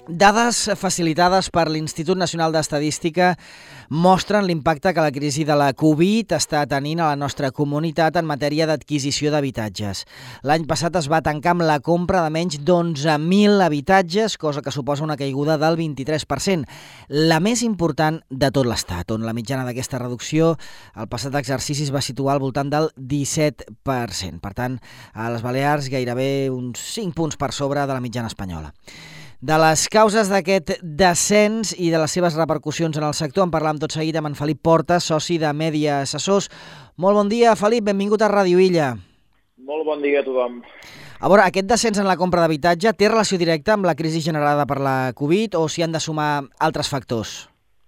Dades facilitades per l'Institut Nacional d'Estadística mostren l'impacte que la crisi de la Covid està tenint a la nostra comunitat en matèria d'adquisició d'habitatges. L'any passat es va tancar amb la compra de menys d'11.000 habitatges, cosa que suposa una caiguda del 23%, la més important de tot l'Estat, on la mitjana d'aquesta reducció al passat exercici es va situar al voltant del 17%. Per tant, a les Balears gairebé uns 5 punts per sobre de la mitjana espanyola. De les causes d'aquest descens i de les seves repercussions en el sector en parlam tot seguit amb en Felip Porta, soci de Mèdia Assessors. Molt bon dia, Felip, benvingut a Ràdio Illa. Molt bon dia a tothom. A veure, aquest descens en la compra d'habitatge té relació directa amb la crisi generada per la Covid o s'hi han de sumar altres factors?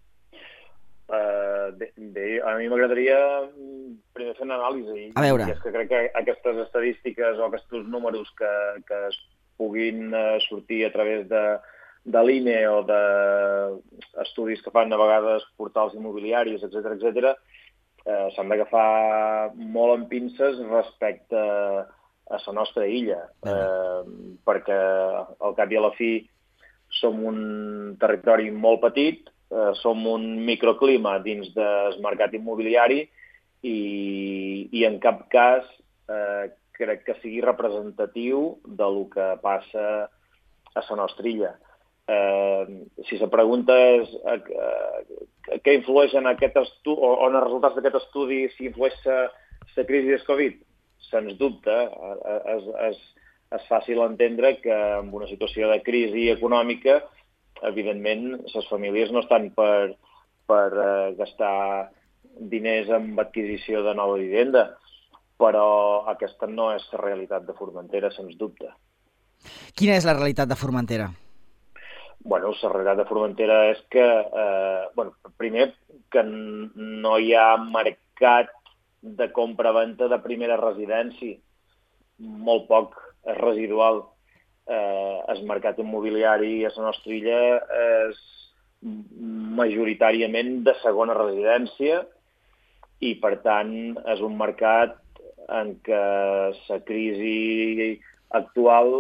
Bé, a mi m'agradaria primer fer una anàlisi. A veure. I és que crec que aquestes estadístiques o aquests números que es puguin sortir a través de l'INE o d'estudis que fan a vegades portals immobiliaris, etc., s'han d'agafar molt amb pinces respecte a la nostra illa, perquè al cap i a la fi som un territori molt petit, som un microclima dins del mercat immobiliari i en cap cas crec que sigui representatiu del que passa a la nostra illa. Si la pregunta és què influeix en aquest estudi, o en els resultats d'aquest estudi, si influeix la crisi del Covid, sens dubte, és fàcil entendre que en una situació de crisi econòmica, evidentment, les famílies no estan per gastar diners en adquisició de nova vivenda, però aquesta no és la realitat de Formentera, sens dubte. Quina és la realitat de Formentera? Bueno, la realitat de Formentera és que, primer, que no hi ha mercat de compra-venda de primera residència. Molt poc, és residual. El mercat immobiliari a la nostra illa és majoritàriament de segona residència i, per tant, és un mercat en què la crisi actual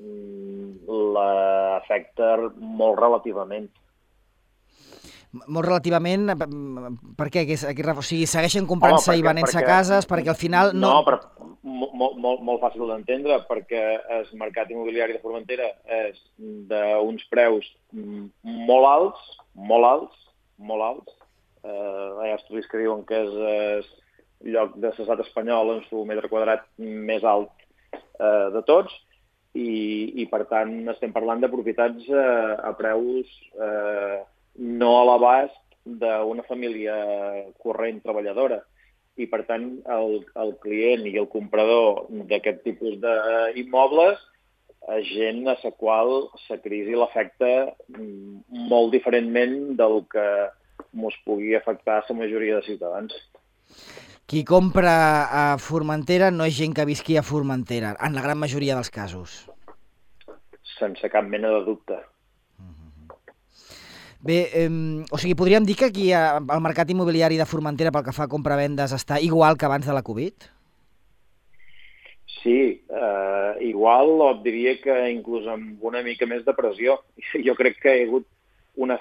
l'afecta molt relativament. Molt relativament, per què? O sigui, segueixen comprant-se i venent-se cases perquè al final no... No, però molt fàcil d'entendre, perquè el mercat immobiliari de Formentera és d'uns preus molt alts. Hi ha estudis que diuen que és el lloc de l'estat espanyol en su metre quadrat més alt de tots i per tant estem parlant de propietats a preus no a l'abast d'una família corrent treballadora. I, per tant, el client i el comprador d'aquest tipus d'immobles és gent a la qual la crisi l'afecta molt diferentment del que ens pugui afectar a la majoria de ciutadans. Qui compra a Formentera no és gent que visqui a Formentera, en la gran majoria dels casos. Sense cap mena de dubte. Bé, o sigui, podríem dir que aquí el mercat immobiliari de Formentera pel que fa a compra-vendes està igual que abans de la Covid? Sí, igual, o et diria que inclús amb una mica més de pressió. Jo crec que hi ha hagut un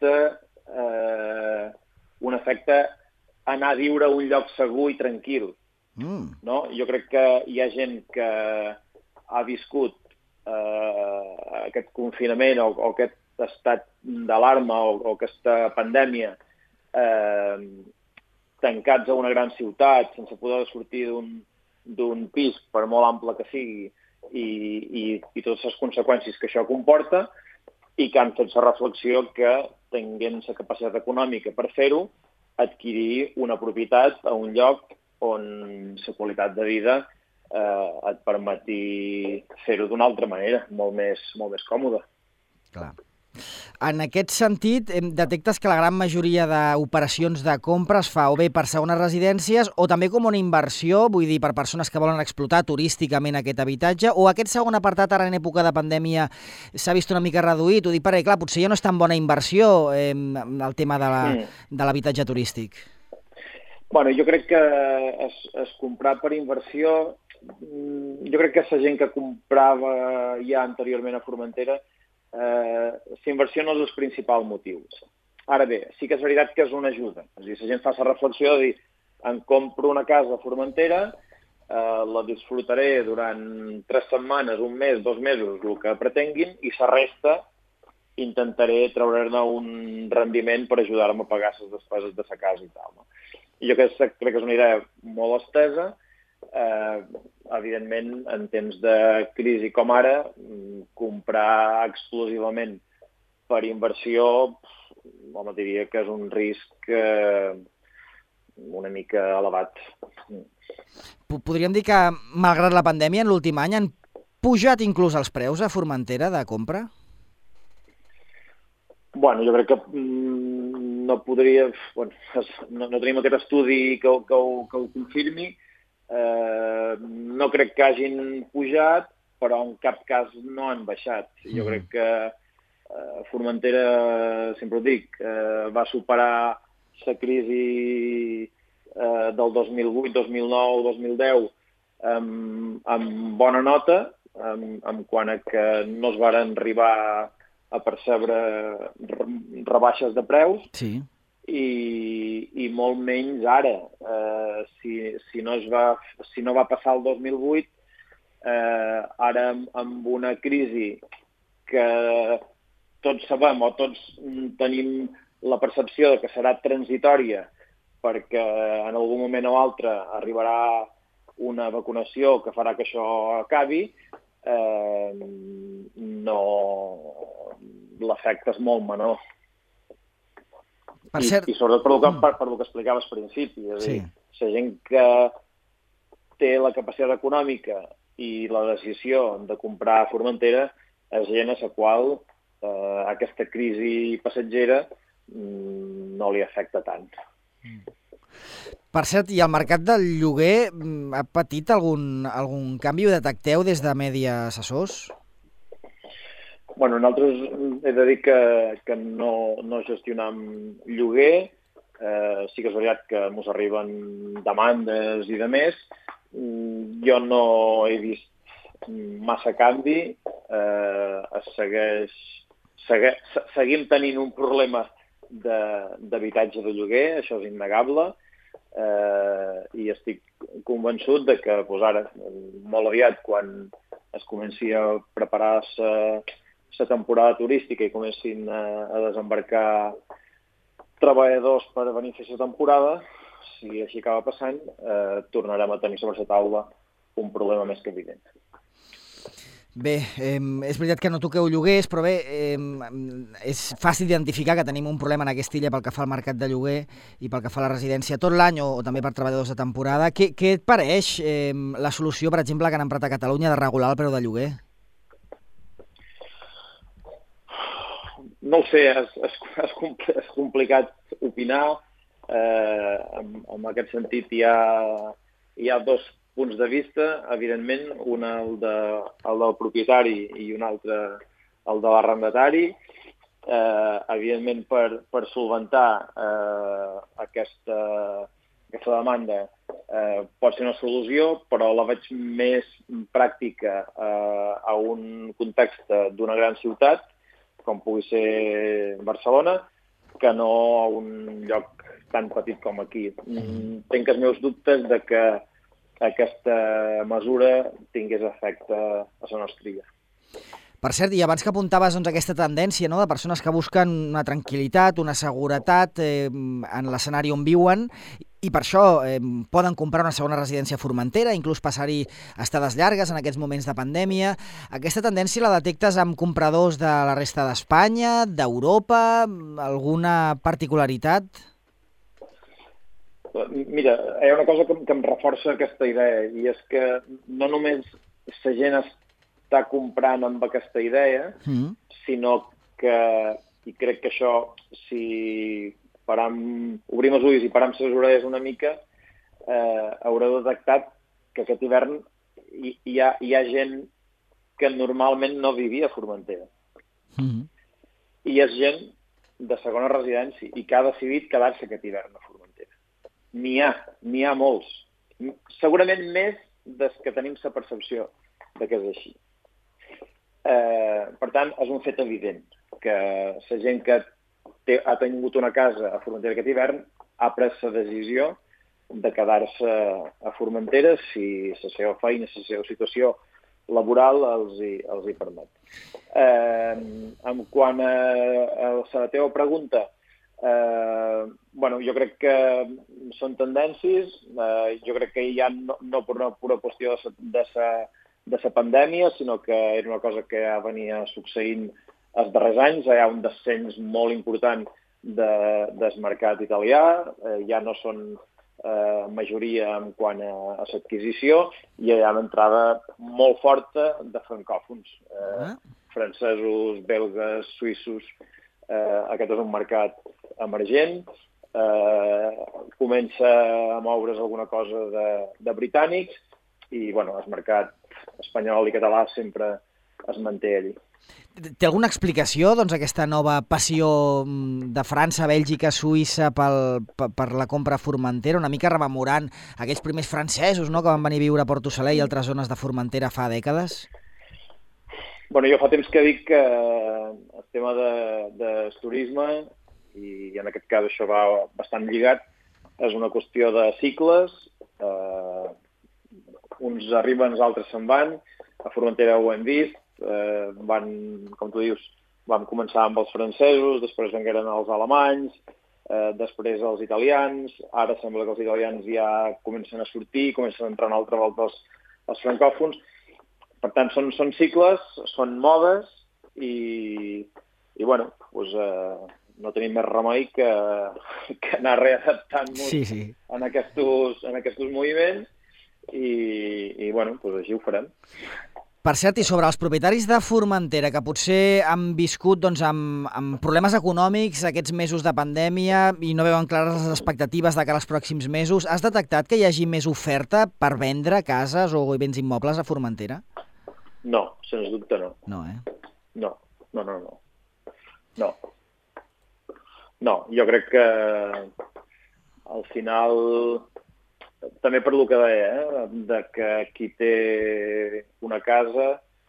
efecte anar a viure a un lloc segur i tranquil. No? Jo crec que hi ha gent que ha viscut aquest confinament o aquest estat d'alarma o aquesta pandèmia tancats a una gran ciutat sense poder sortir d'un pis, per molt ample que sigui, i totes les conseqüències que això comporta i que han fet la reflexió que, tenint la capacitat econòmica per fer-ho, adquirir una propietat a un lloc on la qualitat de vida et permeti fer-ho d'una altra manera, molt més còmoda. Clar. En aquest sentit, detectes que la gran majoria d'operacions de compra es fa o bé per segones residències o també com una inversió, vull dir, per persones que volen explotar turísticament aquest habitatge, o aquest segon apartat ara en època de pandèmia s'ha vist una mica reduït? Ho dic perquè, clar, potser ja no és tan bona inversió el tema de l'habitatge turístic. Bueno, jo crec que es comprar per inversió, jo crec que la gent que comprava ja anteriorment a Formentera la inversió no és el principal motiu. Ara bé, sí que és veritat que és una ajuda. És a dir, la gent fa la reflexió de dir, em compro una casa a Formentera, la disfrutaré durant 3 setmanes, un mes, 2 mesos, el que pretenguin, i la resta intentaré treure-ne un rendiment per ajudar-me a pagar les despeses de la casa i tal. No? I jo crec que és una idea molt estesa. Evidentment, en temps de crisi com ara, comprar exclusivament per inversió, home, diria que és un risc una mica elevat. Podríem dir que, malgrat la pandèmia, en l'últim any han pujat inclús els preus a Formentera de compra? Bueno, jo crec que no podria... Bueno, no tenim aquest estudi que ho confirmi. No crec que hagin pujat, però en cap cas no han baixat. Jo crec que Formentera, sempre ho dic, va superar la crisi del 2008, 2009, 2010 amb bona nota, en quant a que no es varen arribar a percebre rebaixes de preus, sí, i molt menys ara. Si no va passar el 2008, ara amb una crisi que tots sabem o tots tenim la percepció de que serà transitòria perquè en algun moment o altre arribarà una vacunació que farà que això acabi, l'efecte és molt menor. Per cert... I sobretot per el que explicaves al principi. És a dir, la gent que té la capacitat econòmica i la decisió de comprar a Formentera és gent a la qual aquesta crisi passatgera no li afecta tant. Per cert, i el mercat del lloguer ha patit algun canvi? Ho detecteu des de Media Assessors? Bueno, nosaltres he de dir que no gestionam lloguer. Sí que és veritat que ens arriben demandes i de més. Jo no he vist massa canvi. Seguim tenint un problema d'habitatge de lloguer, això és innegable, i estic convençut de que ara, molt aviat, quan es comenci a preparar la temporada turística i comencin a desembarcar treballadors per venir a fer la temporada, si així acaba passant, tornarem a tenir sobre la taula un problema més que evident. Bé, és veritat que no toqueu lloguers, però bé, és fàcil identificar que tenim un problema en aquesta illa pel que fa al mercat de lloguer i pel que fa a la residència tot l'any o també per treballadors de temporada. Què et pareix la solució, per exemple, que han emprat a Catalunya de regular el preu de lloguer? No ho sé, és complicat opinar. En aquest sentit hi ha dos punts de vista, evidentment, un el del propietari i un altre el de l'arrendatari. Evidentment, per solventar aquesta demanda pot ser una solució, però la veig més pràctica a un context d'una gran ciutat, com pugui ser Barcelona, que no a un lloc tan petit com aquí. Tinc els meus dubtes de que aquesta mesura tingués efecte a la nostra illa. Per cert, i abans que apuntaves aquesta tendència de persones que busquen una tranquil·litat, una seguretat en l'escenari on viuen, i per això poden comprar una segona residència a Formentera, inclús passar-hi estades llargues en aquests moments de pandèmia. Aquesta tendència la detectes amb compradors de la resta d'Espanya, d'Europa, alguna particularitat? Mira, hi ha una cosa que em reforça aquesta idea, i és que no només la gent està comprant amb aquesta idea, sinó que, i crec que això, si obrim els ulls i param les orelles una mica, haureu detectat que aquest hivern hi ha gent que normalment no vivia a Formentera. I és gent de segona residència i que ha decidit quedar-se aquest hivern a Formentera. N'hi ha molts. Segurament més des que tenim la percepció de que és així. Per tant, és un fet evident que la gent que ha tingut una casa a Formentera aquest hivern ha pres la decisió de quedar-se a Formentera si la seva feina, la seva situació laboral els hi permet. En quant a la teva pregunta, jo crec que són tendències, jo crec que ja no per una pura qüestió de la pandèmia, sinó que era una cosa que ja venia succeint els darrers anys. Hi ha un descens molt important del mercat italià, ja no són majoria en quant a l'adquisició, i hi ha una entrada molt forta de francòfons, francesos, belgues, suïssos. Aquest és un mercat emergent, comença a moure's alguna cosa de britànics, i el mercat espanyol i català sempre es manté allí. Té alguna explicació, doncs, aquesta nova passió de França, Bèlgica, Suïssa per la compra a Formentera, una mica rememorant aquells primers francesos, no?, que van venir a viure a Porto Soler i altres zones de Formentera fa dècades? Jo fa temps que dic que el tema del turisme, i en aquest cas això va bastant lligat, és una qüestió de cicles. Uns arriben, els altres se'n van. A Formentera ho hem vist. Com tu dius, vam començar amb els francesos, després vengueren els alemanys, després els italians. Ara sembla que els italians ja comencen a sortir, comencen a entrar una altra volta els francòfons. Per tant, són cicles, són modes, i no tenim més remei que anar readaptant-nos en aquests moviments, i així ho farem. Per cert, i sobre els propietaris de Formentera, que potser han viscut amb problemes econòmics aquests mesos de pandèmia i no veuen clares les expectatives de cara als pròxims mesos, has detectat que hi hagi més oferta per vendre cases o béns immobles a Formentera? No, sens dubte no. No, No, jo crec que al final, també per lo que deia, de que qui té una casa,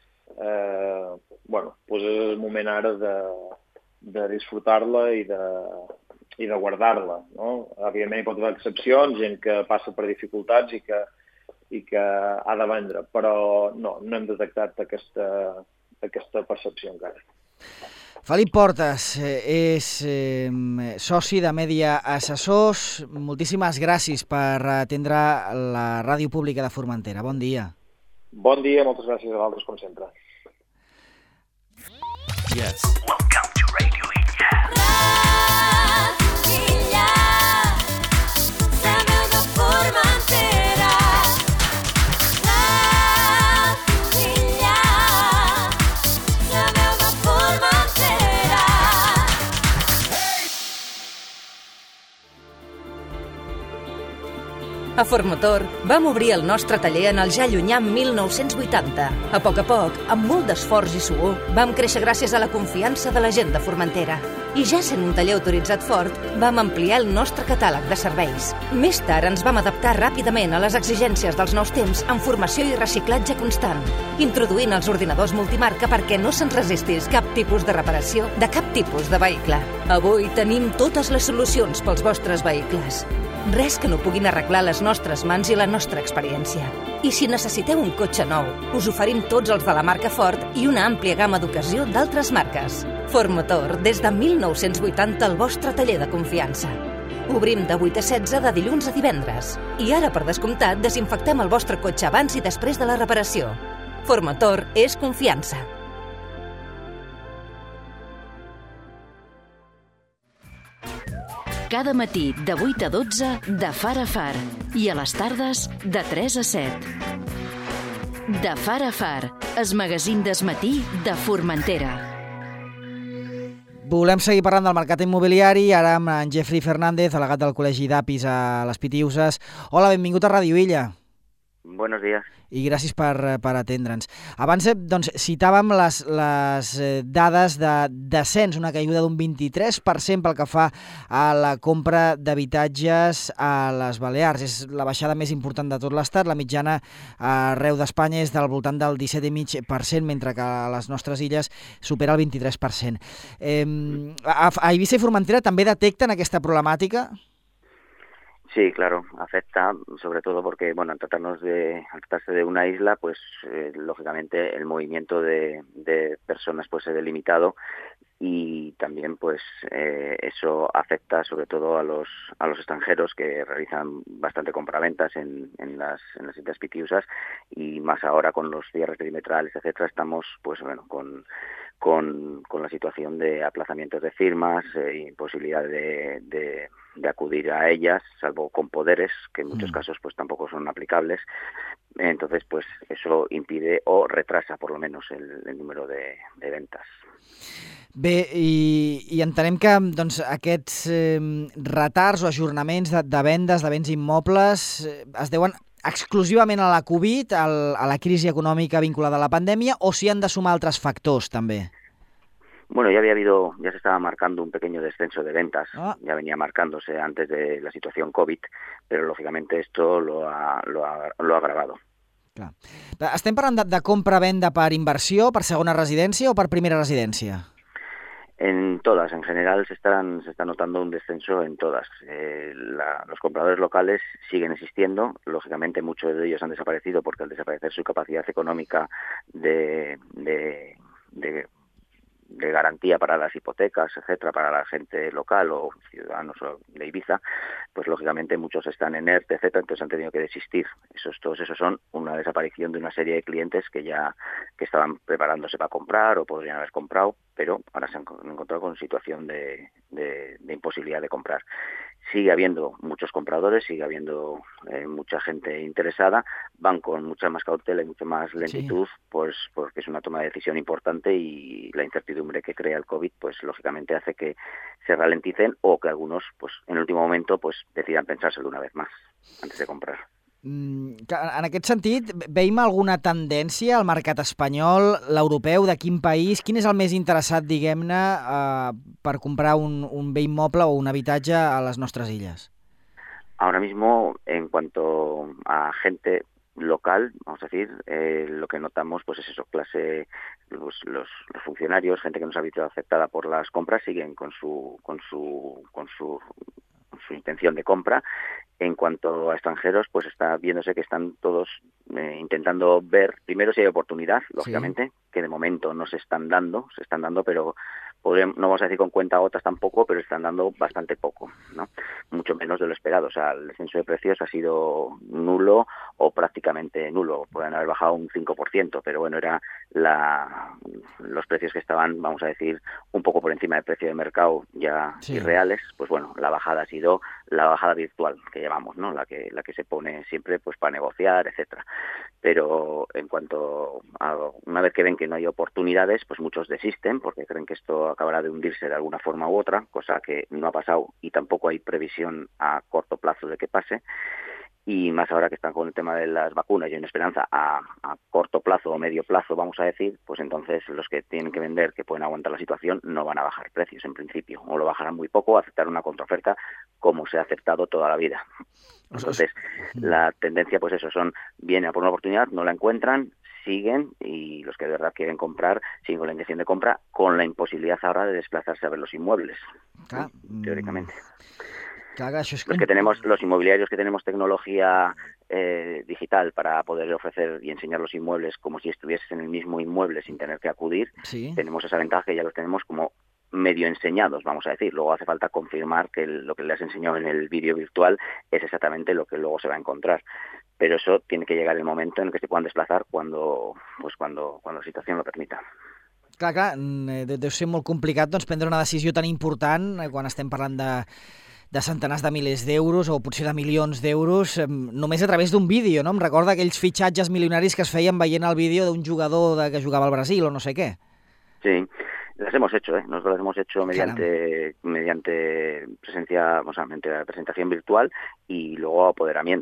és el moment ara de disfrutar-la i de guardar-la, no? Evidentment hi pot haver excepcions, gent que passa per dificultats i que ha de vendre, però no hem detectat aquesta percepció encara. Felip Portes és soci de Media Assessors. Moltíssimes gràcies per atendre la ràdio pública de Formentera. Bon dia. Bon dia, moltes gràcies a vosaltres, com sempre. Yes. Welcome to Radio Illa. Radio Illa, la veu de Formentera. Radio Illa, la veu de Formentera. A Formotor vam obrir el nostre taller en el ja llunyà 1980. A poc, amb molt d'esforç i suor, vam créixer gràcies a la confiança de la gent de Formentera. I ja sent un taller autoritzat Ford, vam ampliar el nostre catàleg de serveis. Més tard ens vam adaptar ràpidament a les exigències dels nous temps amb formació i reciclatge constant, introduint els ordinadors multimarca perquè no se'ns resistís cap tipus de reparació de cap tipus de vehicle. Avui tenim totes les solucions pels vostres vehicles. Res que no puguin arreglar les nostres mans i la nostra experiència. I si necessiteu un cotxe nou, us oferim tots els de la marca Ford i una àmplia gamma d'ocasió d'altres marques. Ford Motor, des de 1980, el vostre taller de confiança. Obrim de 8 a 16 de dilluns a divendres. I ara, per descomptat, desinfectem el vostre cotxe abans i després de la reparació. Ford Motor és confiança. Cada matí de 8 a 12 de Far a Far i a les tardes de 3 a 7. De Far a Far, el magazín del matí de Formentera. Volem seguir parlant del mercat immobiliari, ara amb en Jeffrey Fernández, delegat del Col·legi d'Apis a les Pitiuses. Hola, benvingut a Ràdio Illa. Buenos días. I gràcies per atendre'ns. Abans doncs, citàvem les dades de descens, una caiguda d'un 23% pel que fa a la compra d'habitatges a les Balears. És la baixada més important de tot l'Estat. La mitjana arreu d'Espanya és del voltant del 17,5%, mentre que a les nostres illes supera el 23%. A Eivissa i Formentera també detecten aquesta problemàtica? Sí, claro, afecta sobre todo porque, bueno, al tratarse de una isla, pues lógicamente el movimiento de personas pues se ve limitado y también pues eso afecta sobre todo a los extranjeros que realizan bastante compraventas en las islas Pitiusas, y más ahora con los cierres perimetrales, etcétera, estamos pues bueno con la situación de aplazamientos de firmas, imposibilidad de acudir a ellas, salvo con poderes, que en muchos casos pues tampoco son aplicables. Entonces pues eso impide o retrasa por lo menos el número de ventas. Bé, i entenem que doncs, aquests retards o ajornaments de vendes de béns immobles es deuen exclusivament a la Covid, a la crisi econòmica vinculada a la pandèmia, o s'hi han de sumar altres factors també? Bueno, ya se estaba marcando un pequeño descenso de ventas, ya venía marcándose antes de la situación COVID, pero lógicamente esto lo ha agravado. Clar. Estem parlant de compra-venda per inversió, per segona residència o per primera residència? En todas, en general se está notando un descenso en todas. Los compradores locales siguen existiendo, lógicamente muchos de ellos han desaparecido porque al desaparecer su capacidad económica de garantía para las hipotecas, etcétera, para la gente local o ciudadanos de Ibiza, pues lógicamente muchos están en ERTE, etcétera, entonces han tenido que desistir. Todos esos son una desaparición de una serie de clientes que estaban preparándose para comprar o podrían haber comprado, pero ahora se han encontrado con situación de imposibilidad de comprar. Sigue habiendo muchos compradores, sigue habiendo mucha gente interesada, van con mucha más cautela y mucha más lentitud, pues porque es una toma de decisión importante y la incertidumbre que crea el COVID, pues lógicamente hace que se ralenticen o que algunos, pues en el último momento, pues decidan pensárselo una vez más antes de comprar. En aquest sentit, veiem alguna tendència al mercat espanyol, l'europeu, de quin país? Quin és el més interessat, diguem-ne, per comprar un bé immoble o un habitatge a les nostres illes? Ahora mismo, en cuanto a gente local, vamos a decir, lo que notamos pues es eso, los funcionarios, gente que no se ha visto afectada por las compras, siguen con su intención de compra. En cuanto a extranjeros, pues está viéndose que están todos intentando ver primero si hay oportunidad, lógicamente, que de momento no se están dando, pero no vamos a decir con cuentagotas tampoco, pero están dando bastante poco, ¿no? Mucho menos de lo esperado. O sea, el descenso de precios ha sido nulo o prácticamente nulo. Pueden haber bajado un 5%, pero bueno, era los precios que estaban, vamos a decir, un poco por encima del precio de mercado ya irreales. Pues bueno, la bajada ha sido la bajada virtual que llamamos, ¿no? La que se pone siempre pues para negociar, etcétera. Pero en cuanto a una vez que ven que no hay oportunidades, pues muchos desisten porque creen que esto acabará de hundirse de alguna forma u otra, cosa que no ha pasado y tampoco hay previsión a corto plazo de que pase. Y más ahora que están con el tema de las vacunas y hay una esperanza a corto plazo o medio plazo, vamos a decir, pues entonces los que tienen que vender, que pueden aguantar la situación, no van a bajar precios en principio, o lo bajarán muy poco, o aceptar una contraoferta como se ha aceptado toda la vida. Entonces, la tendencia, pues eso, vienen a por una oportunidad, no la encuentran, siguen, y los que de verdad quieren comprar siguen con la intención de compra, con la imposibilidad ahora de desplazarse a ver los inmuebles, teóricamente. Claro, això és... Los inmobiliarios que tenemos tecnología digital para poder ofrecer y enseñar los inmuebles como si estuvieses en el mismo inmueble sin tener que acudir, tenemos esa ventaja que ya los tenemos como medio enseñados, vamos a decir. Luego hace falta confirmar que lo que le has enseñado en el vídeo virtual es exactamente lo que luego se va a encontrar. Pero eso tiene que llegar el momento en el que se puedan desplazar cuando la situación lo permita. Clar, deu ser molt complicat doncs, prendre una decisió tan important quan estem parlant de centenars de milers d'euros o potser de milions d'euros només a través d'un vídeo, no? Em recorda aquells fitxatges milionaris que es feien veient el vídeo d'un jugador que jugava al Brasil o no sé què. Sí, las hemos hecho, nosotros las hemos hecho mediante presencia, mediante presentación virtual y luego apoderamientos.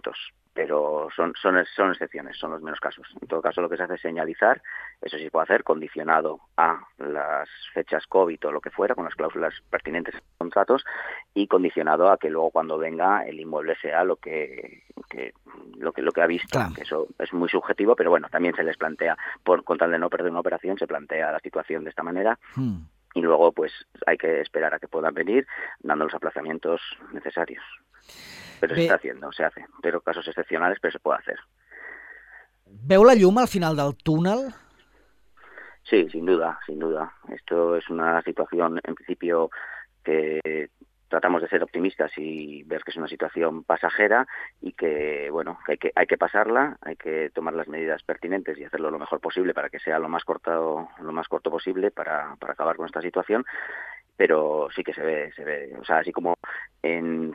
pero son excepciones, son los menos casos. En todo caso, lo que se hace es señalizar, eso sí se puede hacer, condicionado a las fechas COVID o lo que fuera, con las cláusulas pertinentes a los contratos, y condicionado a que luego cuando venga el inmueble sea lo que ha visto. Claro. Que eso es muy subjetivo, pero bueno, también se les plantea, con tal de no perder una operación, se plantea la situación de esta manera. Y luego pues hay que esperar a que puedan venir dando los aplazamientos necesarios. Pero se está haciendo, se hace. Pero casos excepcionales, pero se puede hacer. Veu la llum al final del túnel? Sí, sin duda, sin duda. Esto es una situación, en principio, que tratamos de ser optimistas y ver que es una situación pasajera y que, bueno, que hay que pasarla, hay que tomar las medidas pertinentes y hacerlo lo mejor posible para que sea lo más corto posible para acabar con esta situación. Pero sí que se ve, o sea, así como en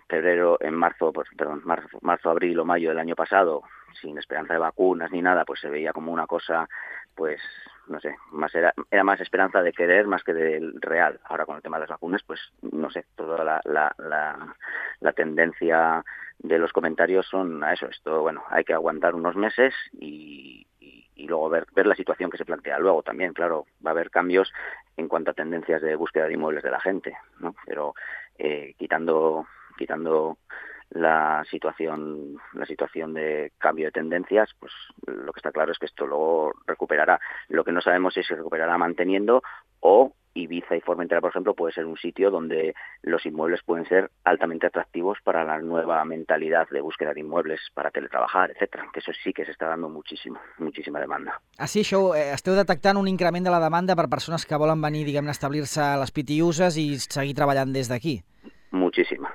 marzo, abril o mayo del año pasado, sin esperanza de vacunas ni nada, pues se veía como una cosa, pues, no sé, era más esperanza de querer más que del real. Ahora con el tema de las vacunas, pues, no sé, toda la tendencia de los comentarios son a eso. Esto, bueno, hay que aguantar unos meses y luego ver la situación que se plantea. Luego también, claro, va a haber cambios en cuanto a tendencias de búsqueda de inmuebles de la gente, ¿no? Pero quitando la situación de cambio de tendencias, pues lo que está claro es que esto luego recuperará. Lo que no sabemos es si recuperará manteniendo o Ibiza y Formentera, por ejemplo, puede ser un sitio donde los inmuebles pueden ser altamente atractivos para la nueva mentalidad de búsqueda de inmuebles para teletrabajar, etcétera. Que eso sí que se está dando muchísima demanda. Així, això, esteu detectant un increment de la demanda per persones que volen venir, diguem-ne, a establir-se a les PTUs i seguir treballant des d'aquí? Muchísima.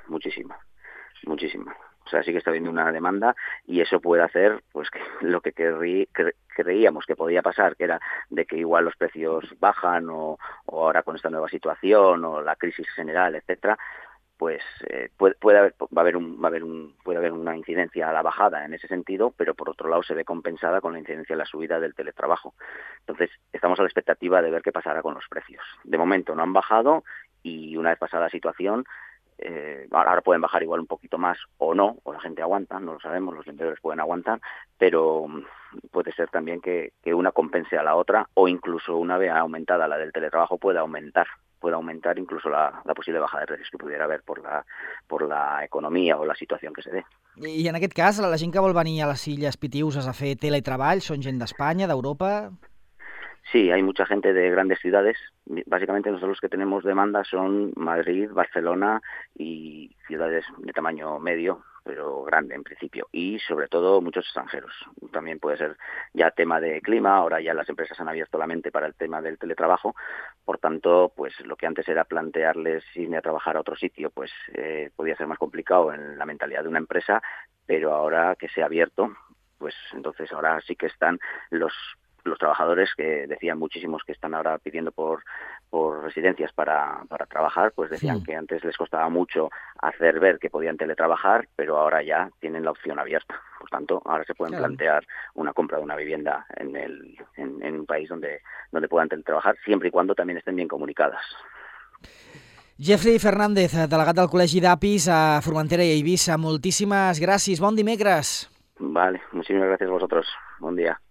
O sea, sí que está habiendo una demanda y eso puede hacer pues que lo que creíamos que podía pasar, que era de que igual los precios bajan o ahora con esta nueva situación o la crisis general, etcétera, pues puede haber una incidencia a la bajada en ese sentido, pero por otro lado se ve compensada con la incidencia a la subida del teletrabajo. Entonces, estamos a la expectativa de ver qué pasará con los precios. De momento no han bajado y una vez pasada la situación, ahora pueden bajar igual un poquito más o no, o la gente aguanta, no lo sabemos, los vendedores pueden aguantar, pero puede ser también que una compense a la otra o incluso una vez aumentada la del teletrabajo puede aumentar incluso la posible baja de precios que pudiera haber por la economia o la situació que se dé. I en aquest cas, la gent que vol venir a les Illes Pitiüses a fer teletreball són gent d'Espanya, d'Europa? Sí, hay mucha gente de grandes ciudades. Básicamente nosotros los que tenemos demanda son Madrid, Barcelona y ciudades de tamaño medio, pero grande en principio. Y sobre todo muchos extranjeros. También puede ser ya tema de clima, ahora ya las empresas han abierto la mente para el tema del teletrabajo. Por tanto, pues lo que antes era plantearles irme a trabajar a otro sitio, pues podía ser más complicado en la mentalidad de una empresa, pero ahora que se ha abierto, pues entonces ahora sí que están los trabajadores que decían muchísimos que están ahora pidiendo por residencias para trabajar, pues decían que antes les costaba mucho hacer ver que podían teletrabajar, pero ahora ya tienen la opción abierta. Por tanto, ahora se pueden plantear una compra de una vivienda en un país donde puedan teletrabajar, siempre y cuando también estén bien comunicadas. Jeffrey Fernández, delegat del Col·legi d'Apis a Formentera i a Eivissa, moltíssimes gràcies. Bon dimecres. Vale, muchísimas gracias a vosotros. Buen día.